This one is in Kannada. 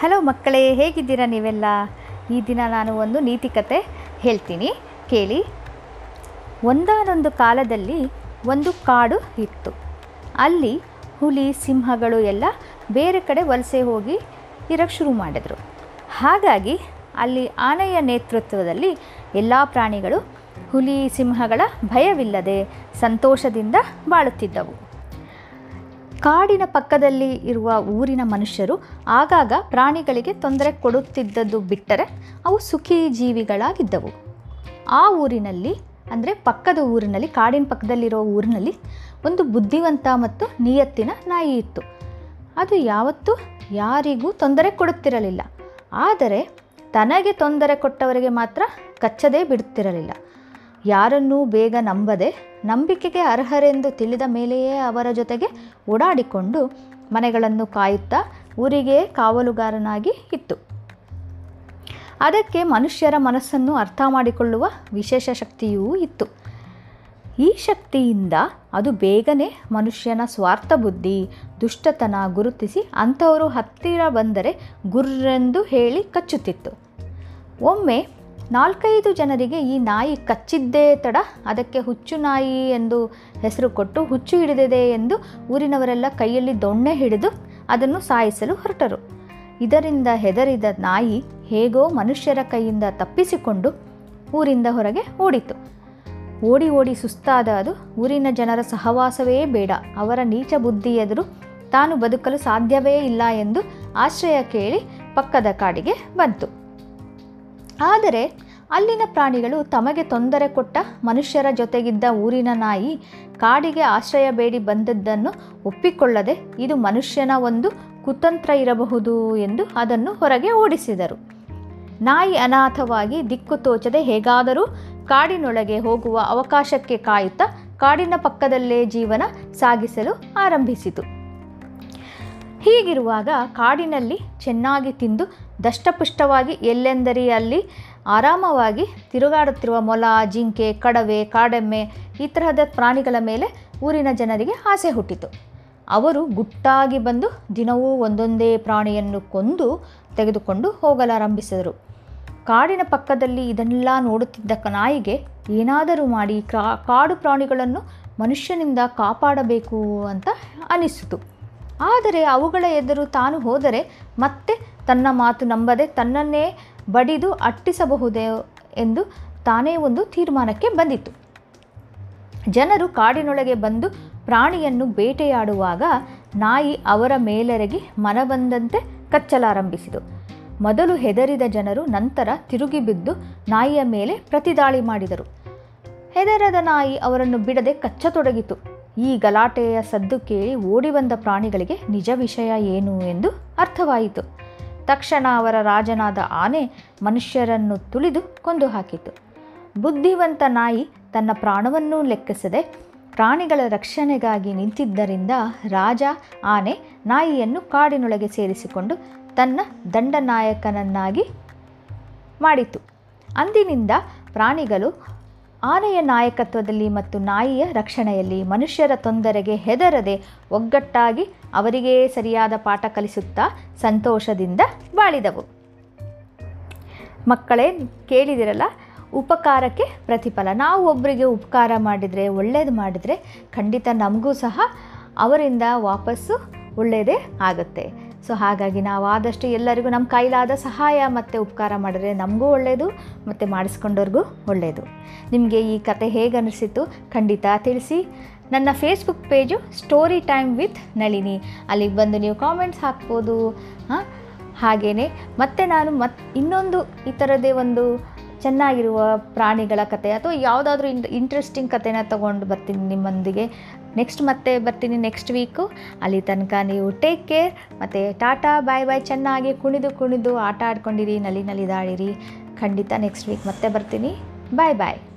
ಹಲೋ ಮಕ್ಕಳೇ, ಹೇಗಿದ್ದೀರಾ ನೀವೆಲ್ಲ? ಈ ದಿನ ನಾನು ಒಂದು ನೀತಿ ಕತೆ ಹೇಳ್ತೀನಿ, ಕೇಳಿ. ಒಂದಾನೊಂದು ಕಾಲದಲ್ಲಿ ಒಂದು ಕಾಡು ಇತ್ತು. ಅಲ್ಲಿ ಹುಲಿ, ಸಿಂಹಗಳು ಎಲ್ಲ ಬೇರೆ ಕಡೆ ವಲಸೆ ಹೋಗಿ ಇರಕ್ಕೆ ಶುರು ಮಾಡಿದ್ರು. ಹಾಗಾಗಿ ಅಲ್ಲಿ ಆನೆಯ ನೇತೃತ್ವದಲ್ಲಿ ಎಲ್ಲ ಪ್ರಾಣಿಗಳು ಹುಲಿ, ಸಿಂಹಗಳ ಭಯವಿಲ್ಲದೆ ಸಂತೋಷದಿಂದ ಬಾಳುತ್ತಿದ್ದವು. ಕಾಡಿನ ಪಕ್ಕದಲ್ಲಿ ಇರುವ ಊರಿನ ಮನುಷ್ಯರು ಆಗಾಗ ಪ್ರಾಣಿಗಳಿಗೆ ತೊಂದರೆ ಕೊಡುತ್ತಿದ್ದದ್ದು ಬಿಟ್ಟರೆ ಅವು ಸುಖಿ ಜೀವಿಗಳಾಗಿದ್ದವು. ಆ ಊರಿನಲ್ಲಿ, ಅಂದರೆ ಪಕ್ಕದ ಊರಿನಲ್ಲಿ, ಕಾಡಿನ ಪಕ್ಕದಲ್ಲಿರೋ ಊರಿನಲ್ಲಿ ಒಂದು ಬುದ್ಧಿವಂತ ಮತ್ತು ನಿಯತ್ತಿನ ನಾಯಿ ಇತ್ತು. ಅದು ಯಾವತ್ತೂ ಯಾರಿಗೂ ತೊಂದರೆ ಕೊಡುತ್ತಿರಲಿಲ್ಲ. ಆದರೆ ತನಗೆ ತೊಂದರೆ ಕೊಟ್ಟವರಿಗೆ ಮಾತ್ರ ಕಚ್ಚದೇ ಬಿಡುತ್ತಿರಲಿಲ್ಲ. ಯಾರನ್ನೂ ಬೇಗ ನಂಬದೆ, ನಂಬಿಕೆಗೆ ಅರ್ಹರೆಂದು ತಿಳಿದ ಮೇಲೆಯೇ ಅವರ ಜೊತೆಗೆ ಓಡಾಡಿಕೊಂಡು ಮನೆಗಳನ್ನು ಕಾಯುತ್ತಾ ಊರಿಗೆ ಕಾವಲುಗಾರನಾಗಿ ಇತ್ತು. ಅದಕ್ಕೆ ಮನುಷ್ಯರ ಮನಸ್ಸನ್ನು ಅರ್ಥ ಮಾಡಿಕೊಳ್ಳುವ ವಿಶೇಷ ಶಕ್ತಿಯೂ ಇತ್ತು. ಈ ಶಕ್ತಿಯಿಂದ ಅದು ಬೇಗನೆ ಮನುಷ್ಯನ ಸ್ವಾರ್ಥ ಬುದ್ಧಿ, ದುಷ್ಟತನ ಗುರುತಿಸಿ ಅಂಥವರು ಹತ್ತಿರ ಬಂದರೆ ಗುರ್ರೆಂದು ಹೇಳಿ ಕಚ್ಚುತ್ತಿತ್ತು. ಒಮ್ಮೆ 4-5 ಜನರಿಗೆ ಈ ನಾಯಿ ಕಚ್ಚಿದ್ದೇ ತಡ ಅದಕ್ಕೆ ಹುಚ್ಚು ನಾಯಿ ಎಂದು ಹೆಸರು ಕೊಟ್ಟು ಹುಚ್ಚು ಹಿಡಿದಿದೆ ಎಂದು ಊರಿನವರೆಲ್ಲ ಕೈಯಲ್ಲಿ ದೊಣ್ಣೆ ಹಿಡಿದು ಅದನ್ನು ಸಾಯಿಸಲು ಹೊರಟರು. ಇದರಿಂದ ಹೆದರಿದ ನಾಯಿ ಹೇಗೋ ಮನುಷ್ಯರ ಕೈಯಿಂದ ತಪ್ಪಿಸಿಕೊಂಡು ಊರಿಂದ ಹೊರಗೆ ಓಡಿತು. ಓಡಿ ಓಡಿ ಸುಸ್ತಾದ ಅದು ಊರಿನ ಜನರ ಸಹವಾಸವೇ ಬೇಡ, ಅವರ ನೀಚ ಬುದ್ಧಿ ಎದುರು ತಾನು ಬದುಕಲು ಸಾಧ್ಯವೇ ಇಲ್ಲ ಎಂದು ಆಶ್ರಯ ಕೇಳಿ ಪಕ್ಕದ ಕಾಡಿಗೆ ಬಂತು. ಆದರೆ ಅಲ್ಲಿನ ಪ್ರಾಣಿಗಳು ತಮಗೆ ತೊಂದರೆ ಕೊಟ್ಟ ಮನುಷ್ಯರ ಜೊತೆಗಿದ್ದ ಊರಿನ ನಾಯಿ ಕಾಡಿಗೆ ಆಶ್ರಯ ಬೇಡಿ ಬಂದದ್ದನ್ನು ಒಪ್ಪಿಕೊಳ್ಳದೆ ಇದು ಮನುಷ್ಯನ ಒಂದು ಕುತಂತ್ರ ಇರಬಹುದು ಎಂದು ಅದನ್ನು ಹೊರಗೆ ಓಡಿಸಿದರು. ನಾಯಿ ಅನಾಥವಾಗಿ ದಿಕ್ಕು ತೋಚದೆ ಹೇಗಾದರೂ ಕಾಡಿನೊಳಗೆ ಹೋಗುವ ಅವಕಾಶಕ್ಕೆ ಕಾಯುತ್ತಾ ಕಾಡಿನ ಪಕ್ಕದಲ್ಲೇ ಜೀವನ ಸಾಗಿಸಲು ಆರಂಭಿಸಿತು. ಹೀಗಿರುವಾಗ ಕಾಡಿನಲ್ಲಿ ಚೆನ್ನಾಗಿ ತಿಂದು ದಷ್ಟಪುಷ್ಟವಾಗಿ ಎಲ್ಲೆಂದರಿ ಅಲ್ಲಿ ಆರಾಮವಾಗಿ ತಿರುಗಾಡುತ್ತಿರುವ ಮೊಲ, ಜಿಂಕೆ, ಕಡವೆ, ಕಾಡೆಮ್ಮೆ ಈ ತರಹದ ಪ್ರಾಣಿಗಳ ಮೇಲೆ ಊರಿನ ಜನರಿಗೆ ಆಸೆ ಹುಟ್ಟಿತು. ಅವರು ಗುಟ್ಟಾಗಿ ಬಂದು ದಿನವೂ ಒಂದೊಂದೇ ಪ್ರಾಣಿಯನ್ನು ಕೊಂದು ತೆಗೆದುಕೊಂಡು ಹೋಗಲಾರಂಭಿಸಿದರು. ಕಾಡಿನ ಪಕ್ಕದಲ್ಲಿ ಇದನ್ನೆಲ್ಲ ನೋಡುತ್ತಿದ್ದ ನಾಯಿಗೆ ಏನಾದರೂ ಮಾಡಿ ಕಾಡು ಪ್ರಾಣಿಗಳನ್ನು ಮನುಷ್ಯನಿಂದ ಕಾಪಾಡಬೇಕು ಅಂತ ಅನಿಸಿತು. ಆದರೆ ಅವುಗಳ ಎದುರು ತಾನು ಹೋದರೆ ಮತ್ತೆ ತನ್ನ ಮಾತು ನಂಬದೆ ತನ್ನನ್ನೇ ಬಡಿದು ಅಟ್ಟಿಸಬಹುದೇ ಎಂದು ತಾನೇ ಒಂದು ತೀರ್ಮಾನಕ್ಕೆ ಬಂದಿತು. ಜನರು ಕಾಡಿನೊಳಗೆ ಬಂದು ಪ್ರಾಣಿಯನ್ನು ಬೇಟೆಯಾಡುವಾಗ ನಾಯಿ ಅವರ ಮೇಲೆರಗಿ ಮನಬಂದಂತೆ ಕಚ್ಚಲಾರಂಭಿಸಿತು. ಮೊದಲು ಹೆದರಿದ ಜನರು ನಂತರ ತಿರುಗಿ ಬಿದ್ದು ನಾಯಿಯ ಮೇಲೆ ಪ್ರತಿದಾಳಿ ಮಾಡಿದರು. ಹೆದರದ ನಾಯಿ ಅವರನ್ನು ಬಿಡದೆ ಕಚ್ಚತೊಡಗಿತು. ಈ ಗಲಾಟೆಯ ಸದ್ದು ಕೇಳಿ ಓಡಿ ಬಂದ ಪ್ರಾಣಿಗಳಿಗೆ ನಿಜ ವಿಷಯ ಏನು ಎಂದು ಅರ್ಥವಾಯಿತು. ತಕ್ಷಣ ಅವರ ರಾಜನಾದ ಆನೆ ಮನುಷ್ಯರನ್ನು ತುಳಿದು ಕೊಂದು ಹಾಕಿತು. ಬುದ್ಧಿವಂತ ನಾಯಿ ತನ್ನ ಪ್ರಾಣವನ್ನೂ ಲೆಕ್ಕಿಸದೆ ಪ್ರಾಣಿಗಳ ರಕ್ಷಣೆಗಾಗಿ ನಿಂತಿದ್ದರಿಂದ ರಾಜ ಆನೆ ನಾಯಿಯನ್ನು ಕಾಡಿನೊಳಗೆ ಸೇರಿಸಿಕೊಂಡು ತನ್ನ ದಂಡನಾಯಕನನ್ನಾಗಿ ಮಾಡಿತು. ಅಂದಿನಿಂದ ಪ್ರಾಣಿಗಳು ಆನೆಯ ನಾಯಕತ್ವದಲ್ಲಿ ಮತ್ತು ನಾಯಿಯ ರಕ್ಷಣೆಯಲ್ಲಿ ಮನುಷ್ಯರ ತೊಂದರೆಗೆ ಹೆದರದೆ ಒಗ್ಗಟ್ಟಾಗಿ ಅವರಿಗೇ ಸರಿಯಾದ ಪಾಠ ಕಲಿಸುತ್ತಾ ಸಂತೋಷದಿಂದ ಬಾಳಿದವು. ಮಕ್ಕಳೇ, ಕೇಳಿದಿರಲ್ಲ, ಉಪಕಾರಕ್ಕೆ ಪ್ರತಿಫಲ. ನಾವು ಒಬ್ಬರಿಗೆ ಉಪಕಾರ ಮಾಡಿದರೆ, ಒಳ್ಳೆಯದು ಮಾಡಿದರೆ ಖಂಡಿತ ನಮಗೂ ಸಹ ಅವರಿಂದ ವಾಪಸ್ಸು ಒಳ್ಳೆಯದೇ ಆಗುತ್ತೆ. ಸೊ ಹಾಗಾಗಿ ನಾವು ಆದಷ್ಟು ಎಲ್ಲರಿಗೂ ನಮ್ಮ ಕೈಲಾದ ಸಹಾಯ ಮತ್ತು ಉಪಕಾರ ಮಾಡಿದ್ರೆ ನಮಗೂ ಒಳ್ಳೆಯದು ಮತ್ತು ಮಾಡಿಸ್ಕೊಂಡವ್ರಿಗೂ ಒಳ್ಳೆಯದು. ನಿಮಗೆ ಈ ಕತೆ ಹೇಗೆ ಅನಿಸಿತು ಖಂಡಿತ ತಿಳಿಸಿ. ನನ್ನ Facebook page story time with Nalini, ಅಲ್ಲಿಗೆ ಬಂದು ನೀವು ಕಾಮೆಂಟ್ಸ್ ಹಾಕ್ಬೋದು. ಹಾಗೆಯೇ ಮತ್ತೆ ನಾನು ಇನ್ನೊಂದು ಈ ಥರದೇ ಒಂದು ಚೆನ್ನಾಗಿರುವ ಪ್ರಾಣಿಗಳ ಕತೆ ಅಥವಾ ಯಾವುದಾದ್ರೂ ಇಂಟ್ರೆಸ್ಟಿಂಗ್ ಕತೆನ ತೊಗೊಂಡು ಬರ್ತೀನಿ ನಿಮ್ಮೊಂದಿಗೆ. ಮತ್ತೆ ಬರ್ತೀನಿ ನೆಕ್ಸ್ಟ್ ವೀಕು. ಅಲ್ಲಿ ತನಕ ನೀವು ಟೇಕ್ ಕೇರ್ ಮತ್ತು ಟಾಟಾ ಬಾಯ್ ಬಾಯ್. ಚೆನ್ನಾಗಿ ಕುಣಿದು ಆಟ ಆಡ್ಕೊಂಡಿರಿ, ನಲಿದಾಡಿರಿ. ಖಂಡಿತ ನೆಕ್ಸ್ಟ್ ವೀಕ್ ಮತ್ತೆ ಬರ್ತೀನಿ. ಬಾಯ್ ಬಾಯ್.